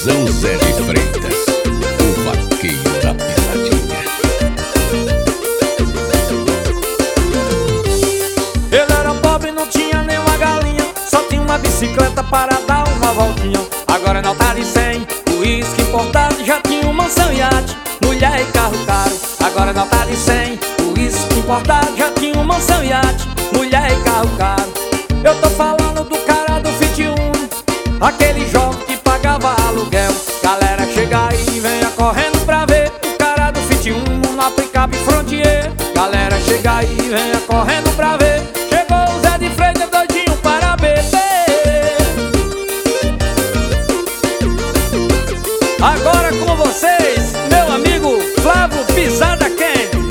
Tiozão Zé de Freitas, o vaqueiro da pisadinha. Ele era pobre, não tinha nenhuma galinha, só tinha uma bicicleta para dar uma voltinha. Agora é nota de 100, uísque importado, já tinha uma mansão e iate, mulher e carro caro. Agora é nota de 100, uísque importado, já tinha uma mansão e iate, mulher e carro caro. Eu tô falando do cara do Fit Uno, aquele jovem que pagava aluguel. Galera, chega aí, venha correndo pra ver o cara do Fit Uno na picape Frontier. Galera, chega aí, venha correndo pra ver, chegou o Zé de Freitas doidinho para beber. Agora com vocês, meu amigo Flávio Pisada Candy.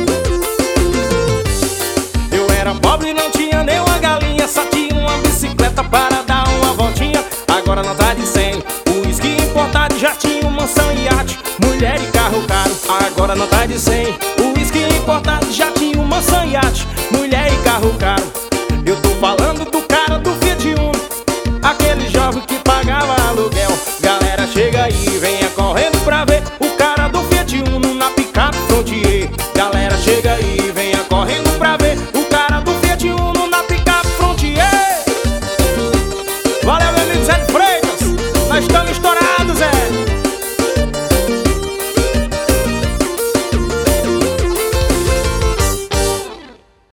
Eu era pobre, não tinha nem uma galinha, só tinha uma bicicleta para dar uma voltinha. Agora nota de 100, uísque importado, já tinha uma mansão e iate, mulher e carro caro. Agora nota de 100, uísque importado, já tinha uma mansão e iate, mulher e carro caro. Eu tô falando do cara do Fiat Uno, aquele jovem que pagava aluguel. Galera, chega aí, venha correndo pra ver o cara do Fiat Uno na picape Frontier. Galera, chega aí, venha correndo pra ver o cara do Fiat Uno na picape Frontier. Valeu, meu amigo Zé de Freitas, nós estamos estourando.